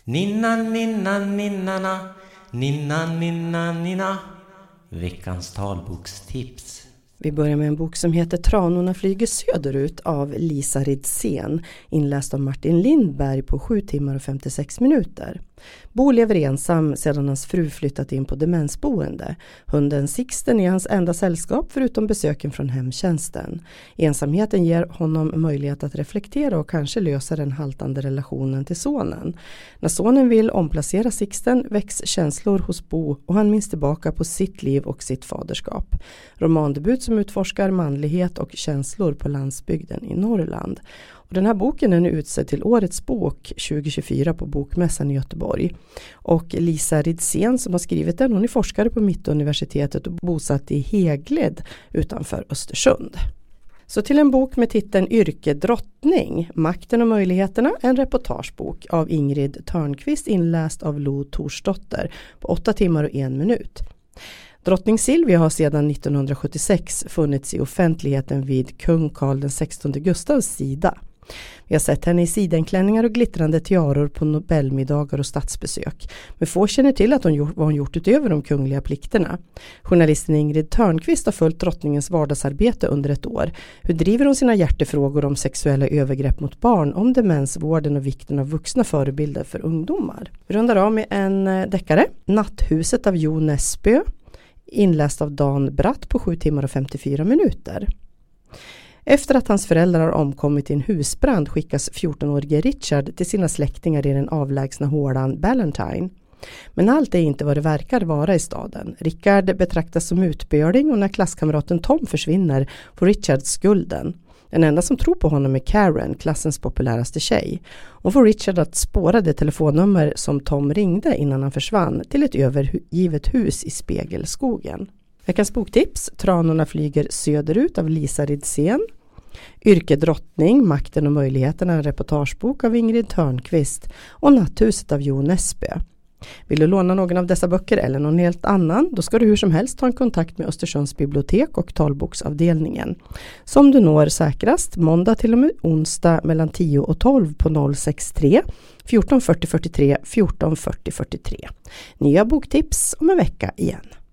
Ninna, ninna, ninnana, ninna, ninna, ninna. Veckans talbokstips. Vi börjar med en bok som heter Tranorna flyger söderut av Lisa Ridsén, inläst av Martin Lindberg på 7 timmar och 56 minuter. Bo lever ensam sedan hans fru flyttat in på demensboende. Hunden Sixten är hans enda sällskap förutom besöken från hemtjänsten. Ensamheten ger honom möjlighet att reflektera och kanske lösa den haltande relationen till sonen. När sonen vill omplacera Sixten väcks känslor hos Bo och han minns tillbaka på sitt liv och sitt faderskap. Romandebut som utforskar manlighet och känslor på landsbygden i Norrland. Och den här boken är nu utsedd till årets bok 2024 på Bokmässan i Göteborg. Och Lisa Ridsén som har skrivit den, hon är forskare på Mittuniversitetet och bosatt i Hegled utanför Östersund. Så till en bok med titeln Yrkedrottning, makten och möjligheterna, en reportagebok av Ingrid Törnqvist inläst av Lo Torsdotter på 8 timmar och 1 minut. Drottning Silvia har sedan 1976 funnits i offentligheten vid kung Carl XVI Gustavs sida. Vi har sett henne i sidenklänningar och glittrande tiaror på Nobelmiddagar och statsbesök. Men få känner till att vad hon gjort utöver de kungliga plikterna. Journalisten Ingrid Törnqvist har följt drottningens vardagsarbete under ett år. Hur driver hon sina hjärtefrågor om sexuella övergrepp mot barn, om demensvården och vikten av vuxna förebilder för ungdomar? Vi rundar av med en deckare, Natthuset av Jo Nesbø, inläst av Dan Bratt på 7 timmar och 54 minuter. Efter att hans föräldrar har omkommit i en husbrand skickas 14-årige Richard till sina släktingar i den avlägsna hålan Ballantine. Men allt är inte vad det verkar vara i staden. Richard betraktas som utbörling och när klasskamraten Tom försvinner får Richard skulden. Den enda som tror på honom är Karen, klassens populäraste tjej. Hon får Richard att spåra det telefonnummer som Tom ringde innan han försvann till ett övergivet hus i Spegelskogen. Veckans boktips, Tranorna flyger söderut av Lisa Ridsén. Yrkedrottning, makten och möjligheterna, en reportagebok av Ingrid Törnqvist. Och Natthuset av Jo Nesbø. Vill du låna någon av dessa böcker eller någon helt annan, då ska du hur som helst ta en kontakt med Östersunds bibliotek och talboksavdelningen. Som du når säkrast måndag till och med onsdag mellan 10 och 12 på 063 14 40 43 14 40 43. Nya boktips om en vecka igen.